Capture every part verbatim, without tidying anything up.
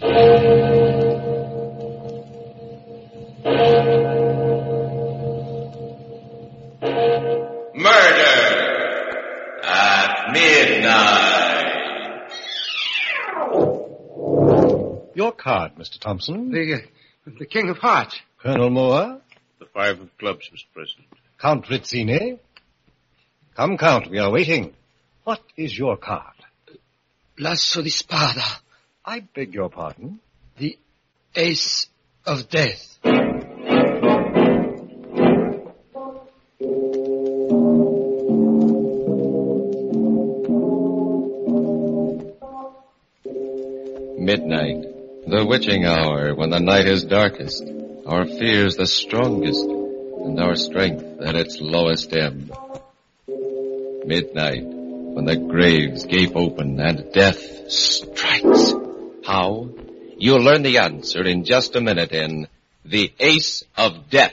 Your card, Mister Thompson. The, uh, the King of Hearts. Colonel Moore. The five of clubs, Mister President. Count Rizzini. Come, Count, we are waiting. What is your card? L'asso di spada. I beg your pardon? The ace of death. Midnight, the witching hour, when the night is darkest, our fears the strongest, and our strength at its lowest ebb. Midnight, when the graves gape open and death strikes. How? You'll learn the answer in just a minute in The Ace of Death.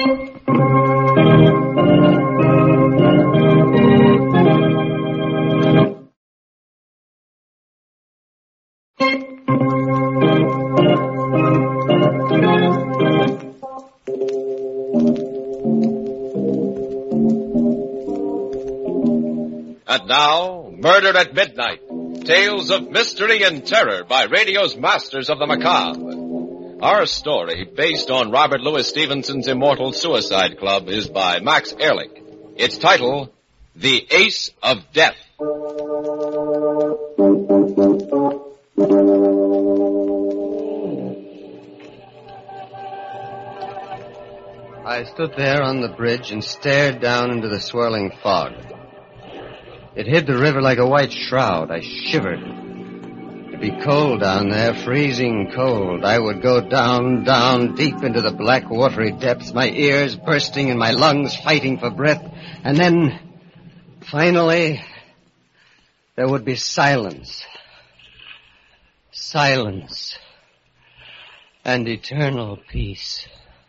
And now, Murder at Midnight. Tales of mystery and terror by radio's masters of the macabre. Our story, based on Robert Louis Stevenson's immortal Suicide Club, is by Max Ehrlich. Its title, The Ace of Death. I stood there on the bridge and stared down into the swirling fog. It hid the river like a white shroud. I shivered. It'd be cold down there, freezing cold. I would go down, down, deep into the black, watery depths, my ears bursting and my lungs fighting for breath. And then, finally, there would be silence. Silence. And eternal peace.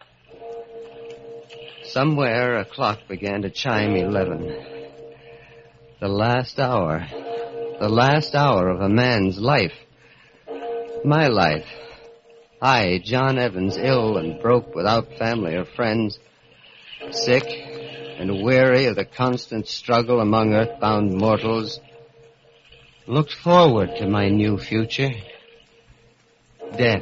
Somewhere a clock began to chime eleven. The last hour. The last hour of a man's life. My life. I, John Evans, ill and broke without family or friends, sick and weary of the constant struggle among earthbound mortals, looked forward to my new future. Death.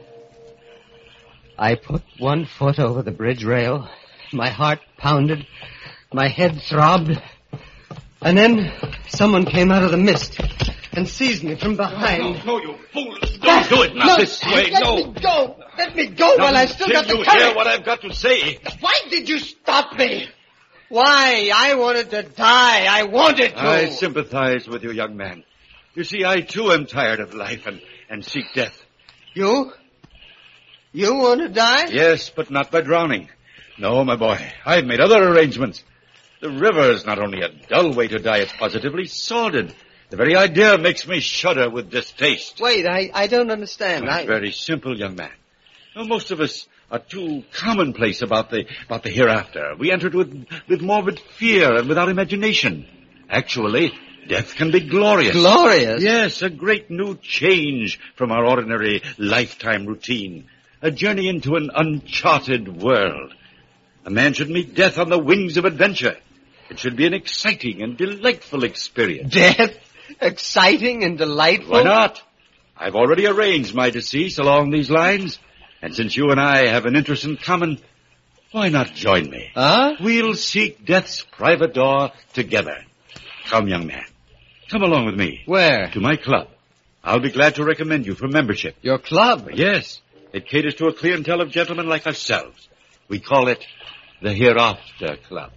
I put one foot over the bridge rail. My heart pounded. My head throbbed. And then someone came out of the mist and seized me from behind. No, no, you fools. Don't do it now. No, This way, let no. me go. Let me go Now, while I still got the Till you courage. hear what I've got to say. Why did you stop me? Why? I wanted to die. I wanted to. I sympathize with you, young man. You see, I too am tired of life and, and seek death. You? You want to die? Yes, but not by drowning. No, my boy. I've made other arrangements. The river is not only a dull way to die, it's positively sordid. The very idea makes me shudder with distaste. Wait, I, I don't understand. It's I... very simple, young man. Now, most of us are too commonplace about the about the hereafter. We enter it with, with morbid fear and without imagination. Actually, death can be glorious. Glorious? Yes, a great new change from our ordinary lifetime routine. A journey into an uncharted world. A man should meet death on the wings of adventure. It should be an exciting and delightful experience. Death? Exciting and delightful? Why not? I've already arranged my decease along these lines. And since you and I have an interest in common, why not join me? Huh? We'll seek death's private door together. Come, young man. Come along with me. Where? To my club. I'll be glad to recommend you for membership. Your club? Yes. It caters to a clientele of gentlemen like ourselves. We call it the Hereafter Club.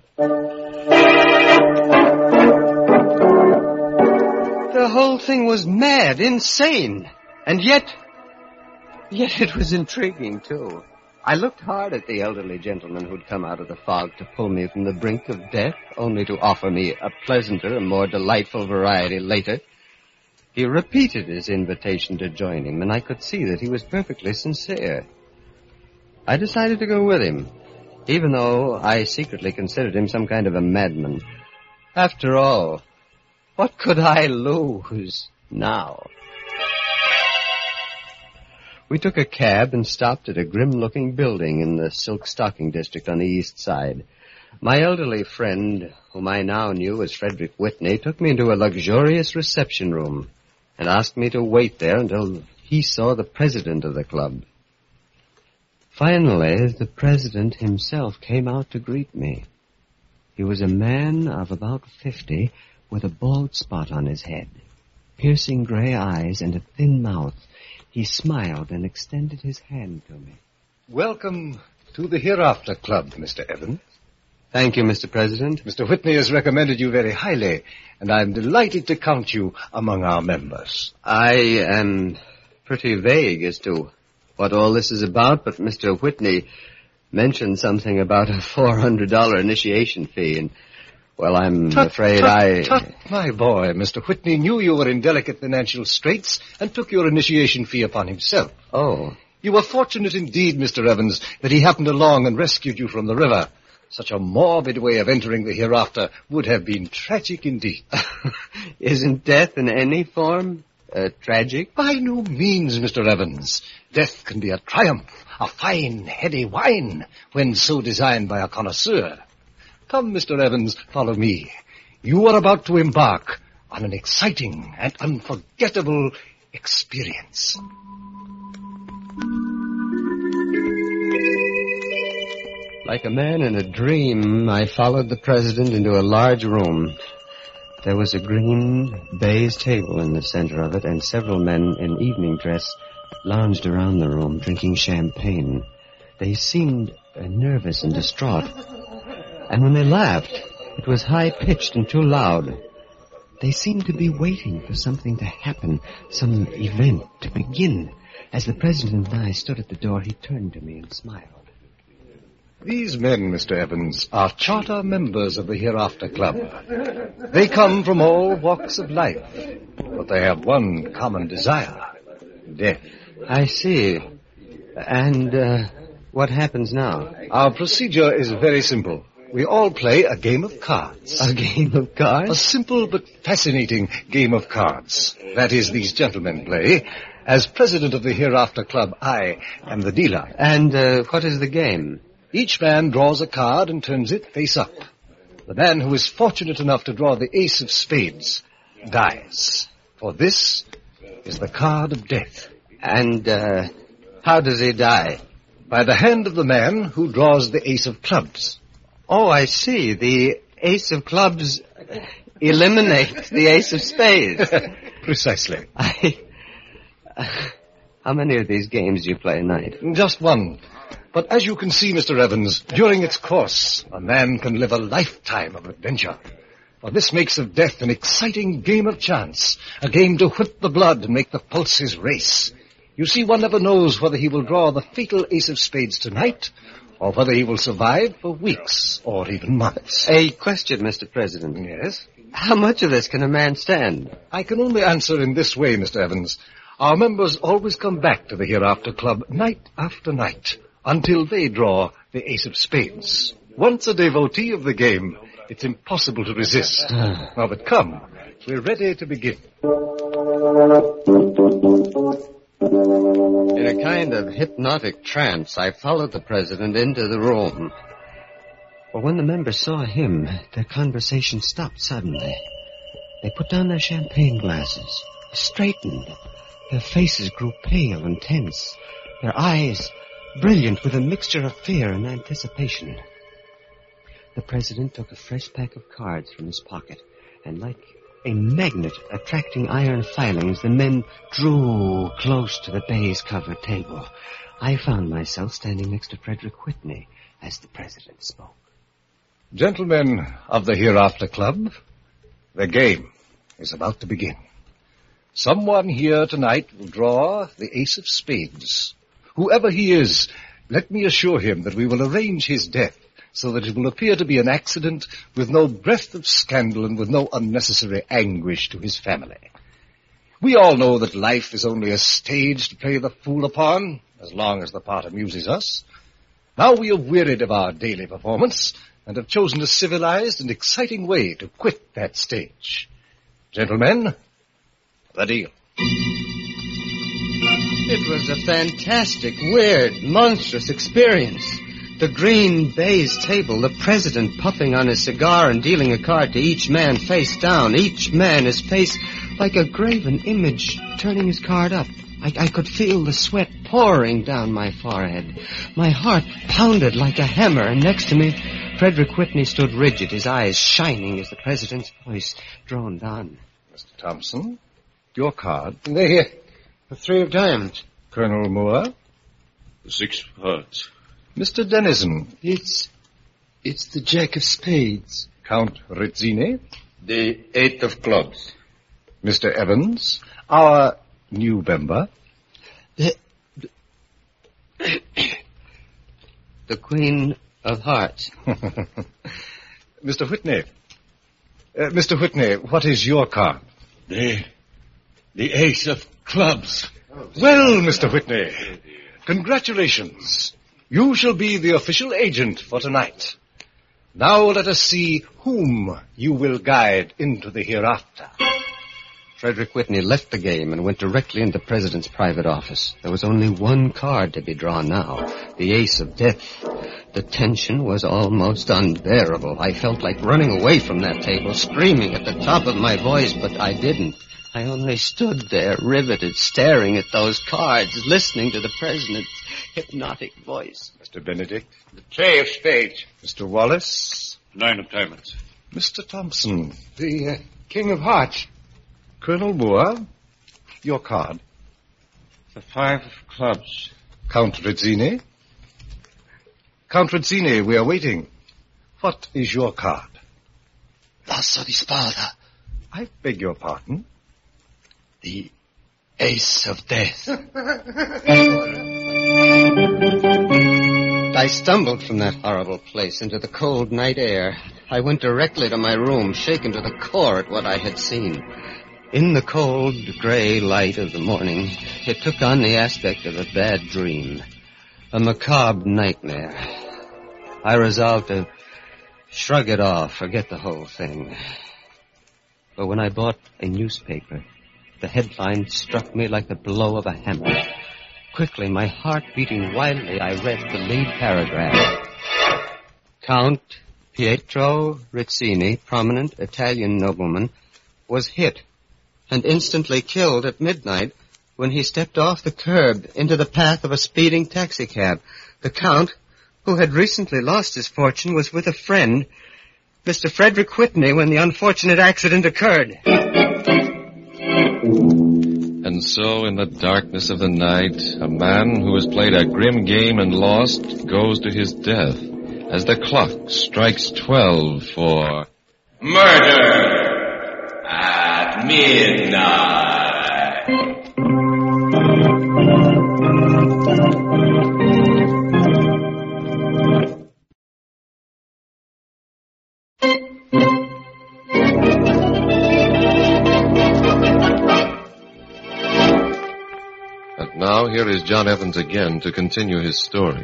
The whole thing was mad, insane. And yet, yet it was intriguing, too. I looked hard at the elderly gentleman who'd come out of the fog to pull me from the brink of death, only to offer me a pleasanter and more delightful variety later. He repeated his invitation to join him, and I could see that he was perfectly sincere. I decided to go with him, even though I secretly considered him some kind of a madman. After all, what could I lose now? We took a cab and stopped at a grim-looking building in the Silk Stocking district on the east side. My elderly friend, whom I now knew as Frederick Whitney, took me into a luxurious reception room and asked me to wait there until he saw the president of the club. Finally, the president himself came out to greet me. He was a man of about fifty with a bald spot on his head, piercing gray eyes and a thin mouth. He smiled and extended his hand to me. Welcome to the Hereafter Club, Mister Evans. Thank you, Mister President. Mister Whitney has recommended you very highly, and I'm delighted to count you among our members. I am pretty vague as to what all this is about, but Mister Whitney mentioned something about a four hundred dollars initiation fee, and, well, I'm tut, afraid tut, I... Tut, my boy, Mister Whitney knew you were in delicate financial straits and took your initiation fee upon himself. Oh. You were fortunate indeed, Mister Evans, that he happened along and rescued you from the river. Such a morbid way of entering the hereafter would have been tragic indeed. Isn't death in any form uh, tragic? By no means, Mister Evans. Death can be a triumph, a fine, heady wine, when so designed by a connoisseur. Come, Mister Evans, follow me. You are about to embark on an exciting and unforgettable experience. Like a man in a dream, I followed the president into a large room. There was a green baize table in the center of it, and several men in evening dress lounged around the room, drinking champagne. They seemed uh, nervous and distraught. And when they laughed, it was high-pitched and too loud. They seemed to be waiting for something to happen, some event to begin. As the president and I stood at the door, he turned to me and smiled. These men, Mister Evans, are charter members of the Hereafter Club. They come from all walks of life, but they have one common desire, death. I see. And uh, what happens now? Our procedure is very simple. We all play a game of cards. A game of cards? A simple but fascinating game of cards. That is, these gentlemen play. As president of the Hereafter Club, I am the dealer. And uh, what is the game? Each man draws a card and turns it face up. The man who is fortunate enough to draw the ace of spades dies. For this is the card of death. And uh, how does he die? By the hand of the man who draws the ace of clubs. Oh, I see. The ace of clubs eliminates the ace of spades. Precisely. I... Uh, how many of these games do you play a night? Just one. But as you can see, Mister Evans, during its course, a man can live a lifetime of adventure. For this makes of death an exciting game of chance, a game to whip the blood and make the pulses race. You see, one never knows whether he will draw the fatal ace of spades tonight, or whether he will survive for weeks or even months. A question, Mister President. Yes? How much of this can a man stand? I can only answer in this way, Mister Evans. Our members always come back to the Hereafter Club night after night, until they draw the ace of spades. Once a devotee of the game, it's impossible to resist. Now, but come, we're ready to begin. In a kind of hypnotic trance, I followed the president into the room. But when the members saw him, their conversation stopped suddenly. They put down their champagne glasses, straightened. Their faces grew pale and tense, their eyes brilliant with a mixture of fear and anticipation. The president took a fresh pack of cards from his pocket, and like a magnet attracting iron filings, the men drew close to the baize-covered table. I found myself standing next to Frederick Whitney as the president spoke. Gentlemen of the Hereafter Club, the game is about to begin. Someone here tonight will draw the ace of spades. Whoever he is, let me assure him that we will arrange his death so that it will appear to be an accident with no breath of scandal and with no unnecessary anguish to his family. We all know that life is only a stage to play the fool upon, as long as the part amuses us. Now we are wearied of our daily performance and have chosen a civilized and exciting way to quit that stage. Gentlemen, the deal. It was a fantastic, weird, monstrous experience. The green baize table, the president puffing on his cigar and dealing a card to each man face down, each man his face like a graven image, turning his card up. I, I could feel the sweat pouring down my forehead. My heart pounded like a hammer, and next to me, Frederick Whitney stood rigid, his eyes shining as the president's voice droned on. Mister Thompson, your card. They're here. The three of diamonds. Colonel Moore. The six of hearts. Mister Dennison. It's... it's the jack of spades. Count Rizzini. The eight of clubs. Mister Evans. Our new member. The... The Queen of Hearts. Mister Whitney. Uh, Mister Whitney, what is your card? The... the ace of clubs. Well, Mister Whitney, congratulations. You shall be the official agent for tonight. Now let us see whom you will guide into the hereafter. Frederick Whitney left the game and went directly into the president's private office. There was only one card to be drawn now, the ace of death. The tension was almost unbearable. I felt like running away from that table, screaming at the top of my voice, but I didn't. I only stood there, riveted, staring at those cards, listening to the president's hypnotic voice. Mister Benedict. The tray of spades. Mister Wallace. Nine of diamonds. Mister Thompson. The uh, king of hearts. Colonel Moore, your card. The five of clubs. Count Rizzini. Count Rizzini, we are waiting. What is your card? Lasso di spada. I beg your pardon? The ace of death. I stumbled from that horrible place into the cold night air. I went directly to my room, shaken to the core at what I had seen. In the cold, gray light of the morning, it took on the aspect of a bad dream, a macabre nightmare. I resolved to shrug it off, forget the whole thing. But when I bought a newspaper, the headline struck me like the blow of a hammer. Quickly, my heart beating wildly, I read the lead paragraph. Count Pietro Rizzini, prominent Italian nobleman, was hit and instantly killed at midnight when he stepped off the curb into the path of a speeding taxicab. The Count, who had recently lost his fortune, was with a friend, Mister Frederick Whitney, when the unfortunate accident occurred. And so, in the darkness of the night, a man who has played a grim game and lost goes to his death as the clock strikes twelve for murder at midnight. And now here is John Evans again to continue his story.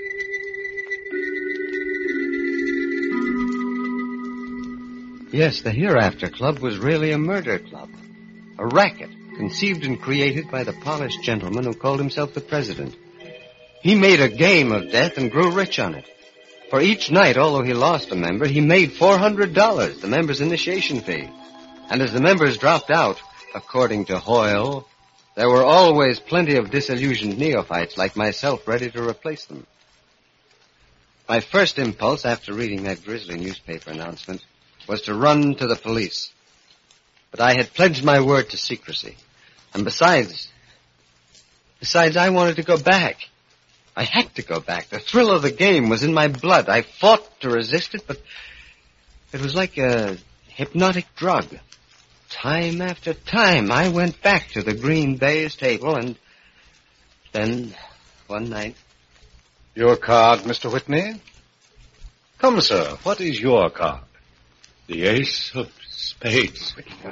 Yes, the Hereafter Club was really a murder club. A racket conceived and created by the polished gentleman who called himself the president. He made a game of death and grew rich on it. For each night, although he lost a member, he made four hundred dollars, the member's initiation fee. And as the members dropped out, according to Hoyle, there were always plenty of disillusioned neophytes like myself ready to replace them. My first impulse after reading that grisly newspaper announcement was to run to the police. But I had pledged my word to secrecy. And besides, besides, I wanted to go back. I had to go back. The thrill of the game was in my blood. I fought to resist it, but it was like a hypnotic drug. Time after time, I went back to the green baize table, and then, one night... Your card, Mister Whitney? Come, sir, what is your card? The ace of spades.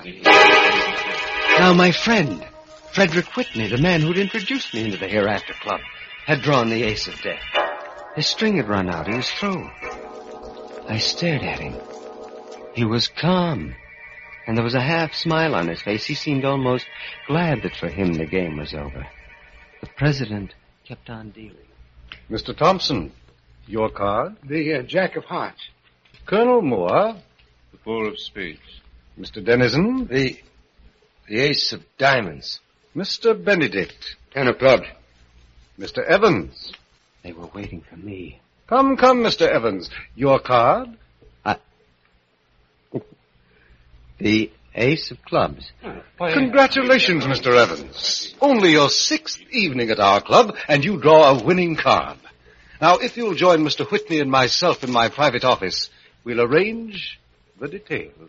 Now, my friend, Frederick Whitney, the man who'd introduced me into the Hereafter Club, had drawn the ace of death. His string had run out. He was through. I stared at him. He was calm, and there was a half smile on his face. He seemed almost glad that for him the game was over. The The president kept on dealing. Mister Thompson, your card. The uh, Jack of Hearts. Colonel Moore. The four of spades. Mister Denizen. The... the ace of diamonds. Mister Benedict. Ten of clubs. Mister Evans. They were waiting for me. Come, come, Mister Evans. Your card? I... The ace of clubs. Congratulations, Mister Evans. Only your sixth evening at our club, and you draw a winning card. Now, if you'll join Mister Whitney and myself in my private office, we'll arrange the details.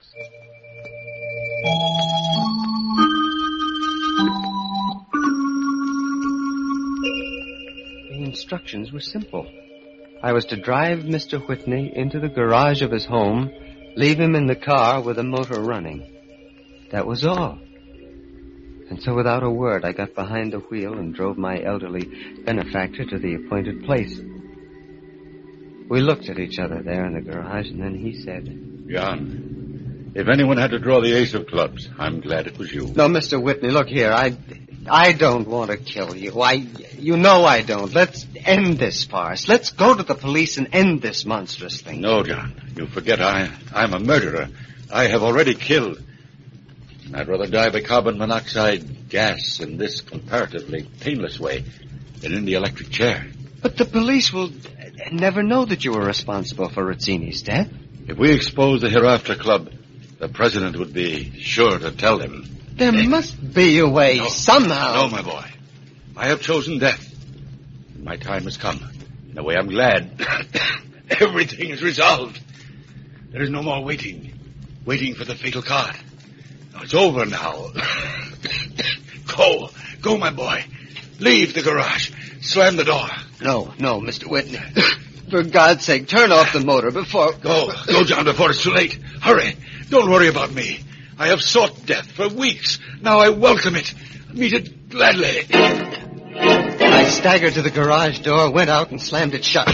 The instructions were simple. I was to drive Mister Whitney into the garage of his home, leave him in the car with the motor running. That was all. And so without a word, I got behind the wheel and drove my elderly benefactor to the appointed place. We looked at each other there in the garage, and then he said, John, if anyone had to draw the ace of clubs, I'm glad it was you. No, Mister Whitney, look here. I, I don't want to kill you. I, you know I don't. Let's end this farce. Let's go to the police and end this monstrous thing. No, John. You forget I, I'm a murderer. I have already killed. I'd rather die by carbon monoxide gas in this comparatively painless way than in the electric chair. But the police will never know that you were responsible for Rizzini's death. If we expose the Hereafter Club, the president would be sure to tell them. There must be a way, no, somehow. No, my boy. I have chosen death. My time has come. In a way, I'm glad. Everything is resolved. There is no more waiting. Waiting for the fatal card. No, it's over now. Go. Go, my boy. Leave the garage. Slam the door. No, no, Mister Whitney. For God's sake, turn off the motor before... Go. Go, John, before it's too late. Hurry. Don't worry about me. I have sought death for weeks. Now I welcome it. Meet it gladly. I staggered to the garage door, went out, and slammed it shut.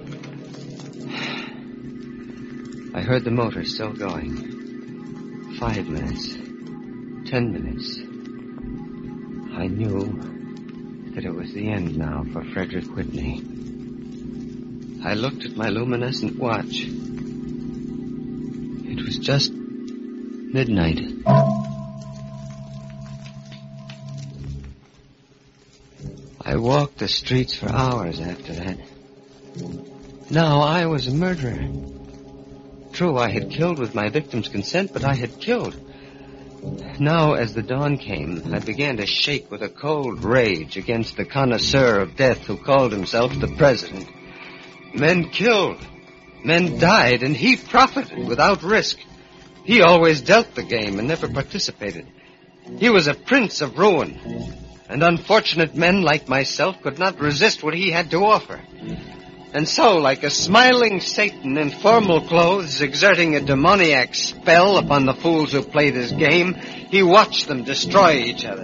I heard the motor still going. Five minutes. Ten minutes. I knew that it was the end now for Frederick Whitney. I looked at my luminescent watch. It was just midnight. I walked the streets for hours after that. Now I was a murderer. True, I had killed with my victim's consent, but I had killed. Now, as the dawn came, I began to shake with a cold rage against the connoisseur of death who called himself the president. Men killed. Men died, and he profited without risk. He always dealt the game and never participated. He was a prince of ruin, and unfortunate men like myself could not resist what he had to offer. And so, like a smiling Satan in formal clothes exerting a demoniac spell upon the fools who played his game, he watched them destroy each other.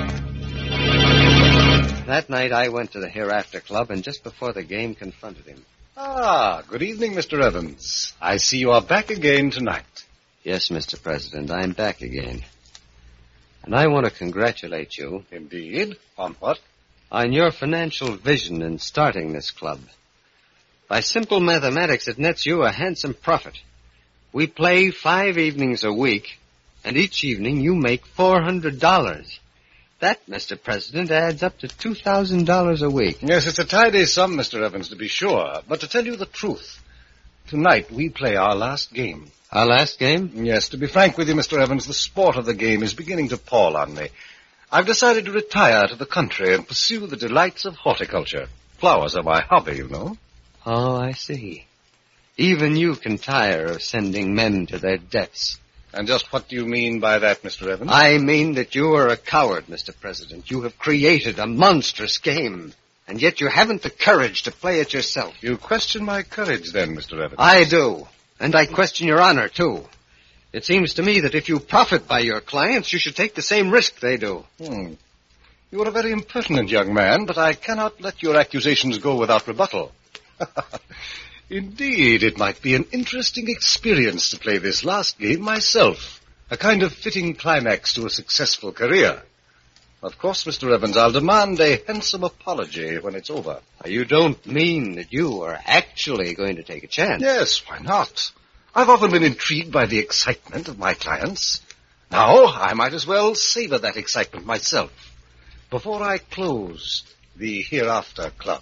That night I went to the Hereafter Club, and just before the game confronted him. Ah, good evening, Mister Evans. I see you are back again tonight. Yes, Mister President, I'm back again. And I want to congratulate you. Indeed? On what? On your financial vision in starting this club. By simple mathematics, it nets you a handsome profit. We play five evenings a week, and each evening you make four hundred dollars. That, Mister President, adds up to two thousand dollars a week. Yes, it's a tidy sum, Mister Evans, to be sure. But to tell you the truth, tonight we play our last game. Our last game? Yes, to be frank with you, Mister Evans, the sport of the game is beginning to pall on me. I've decided to retire to the country and pursue the delights of horticulture. Flowers are my hobby, you know. Oh, I see. Even you can tire of sending men to their deaths. And just what do you mean by that, Mister Evans? I mean that you are a coward, Mister President. You have created a monstrous game, and yet you haven't the courage to play it yourself. You question my courage, then, Mister Evans? I do, and I question your honor, too. It seems to me that if you profit by your clients, you should take the same risk they do. Hmm. You are a very impertinent young man, but I cannot let your accusations go without rebuttal. Indeed, it might be an interesting experience to play this last game myself. A kind of fitting climax to a successful career. Of course, Mister Evans, I'll demand a handsome apology when it's over. You don't mean that you are actually going to take a chance? Yes, why not? I've often been intrigued by the excitement of my clients. Now, I might as well savor that excitement myself before I close the Hereafter Club.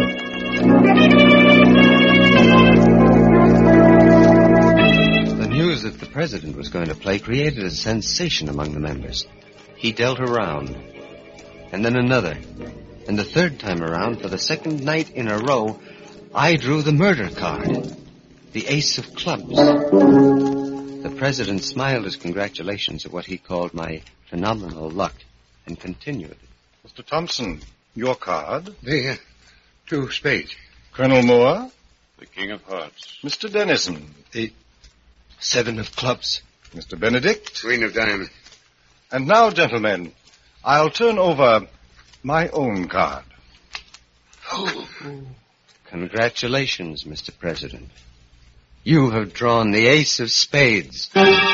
The news that the president was going to play created a sensation among the members. He dealt a round, and then another. And the third time around, for the second night in a row, I drew the murder card, the ace of clubs. The president smiled his congratulations at what he called my phenomenal luck and continued. Mister Thompson, your card. The uh, two spades. Colonel Moore. The king of hearts. Mister Dennison. The seven of clubs. Mister Benedict. Queen of diamonds. And now, gentlemen, I'll turn over my own card. Oh. Congratulations, Mister President. You have drawn the ace of spades.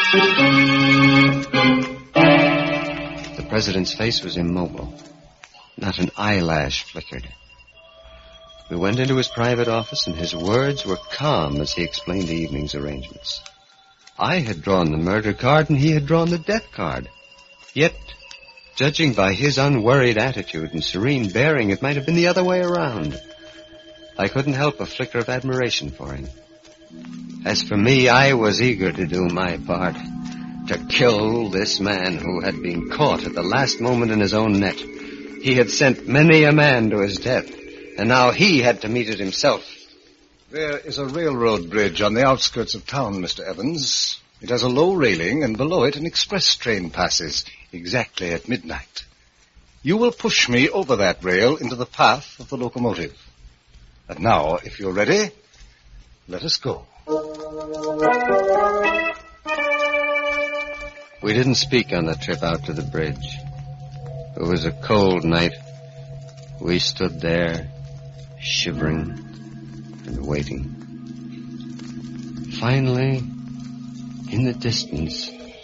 The president's face was immobile. Not an eyelash flickered. We went into his private office, and his words were calm as he explained the evening's arrangements. I had drawn the murder card, and he had drawn the death card. Yet, judging by his unworried attitude and serene bearing, it might have been the other way around. I couldn't help a flicker of admiration for him. As for me, I was eager to do my part, to kill this man who had been caught at the last moment in his own net. He had sent many a man to his death, and now he had to meet it himself. There is a railroad bridge on the outskirts of town, Mister Evans. It has a low railing, and below it an express train passes exactly at midnight. You will push me over that rail into the path of the locomotive. And now, if you're ready, let us go. We didn't speak on the trip out to the bridge. It was a cold night. We stood there, shivering and waiting. Finally, in the distance,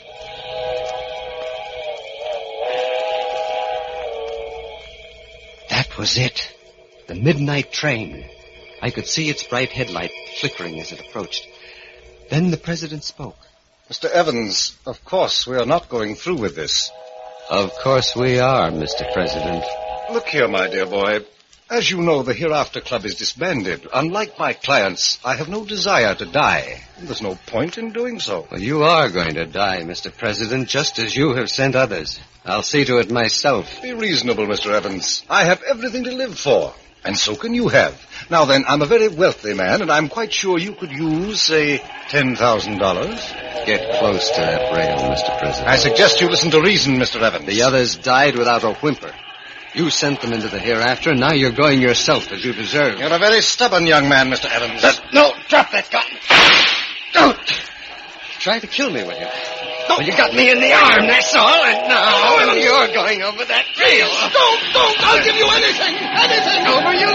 that was it. The midnight train. I could see its bright headlight flickering as it approached. Then the president spoke. Mister Evans, of course we are not going through with this. Of course we are, Mister President. Look here, my dear boy. As you know, the Hereafter Club is disbanded. Unlike my clients, I have no desire to die. There's no point in doing so. Well, you are going to die, Mister President, just as you have sent others. I'll see to it myself. Be reasonable, Mister Evans. I have everything to live for. And so can you have. Now then, I'm a very wealthy man, and I'm quite sure you could use, say, ten thousand dollars. Get close to that rail, Mister President. I suggest you listen to reason, Mister Evans. The others died without a whimper. You sent them into the hereafter, and now you're going yourself as you deserve. You're a very stubborn young man, Mister Evans. Uh, no, drop that gun. Don't. Try to kill me, will you? Well, you got me in the arm, that's all, and now you're going over that rail. Don't, don't, I'll give you anything, anything. Over you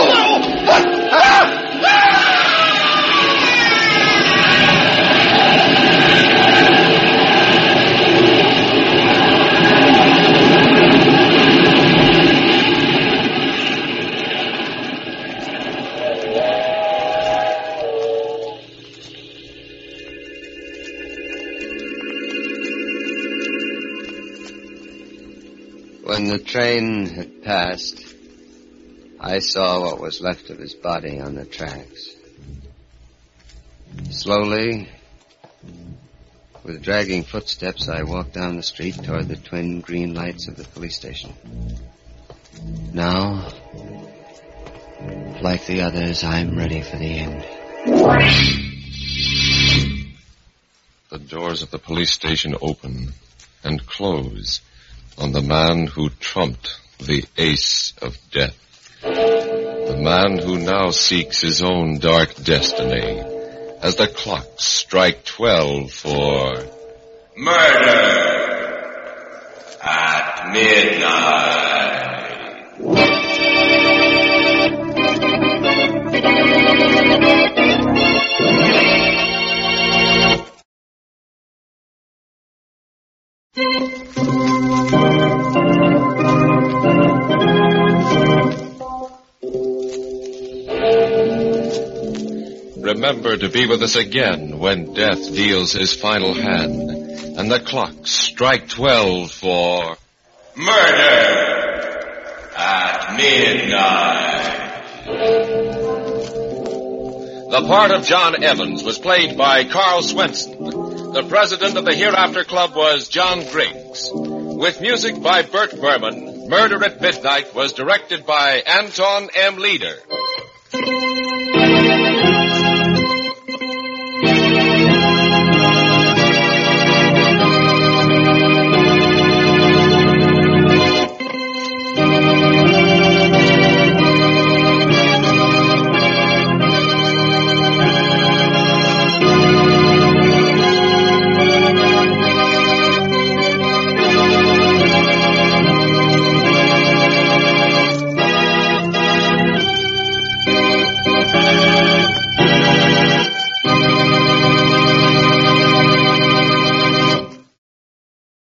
go. When the train had passed, I saw what was left of his body on the tracks. Slowly, with dragging footsteps, I walked down the street toward the twin green lights of the police station. Now, like the others, I'm ready for the end. The doors of the police station open and close on the man who trumped the ace of death. The man who now seeks his own dark destiny as the clocks strike twelve for murder at midnight. remember to be with us again when death deals his final hand and the clocks strike twelve for Murder at Midnight. The part of John Evans was played by Carl Swenson. The president of the Hereafter Club was John Griggs. With music by Bert Berman, Murder at Midnight was directed by Anton M. Leader.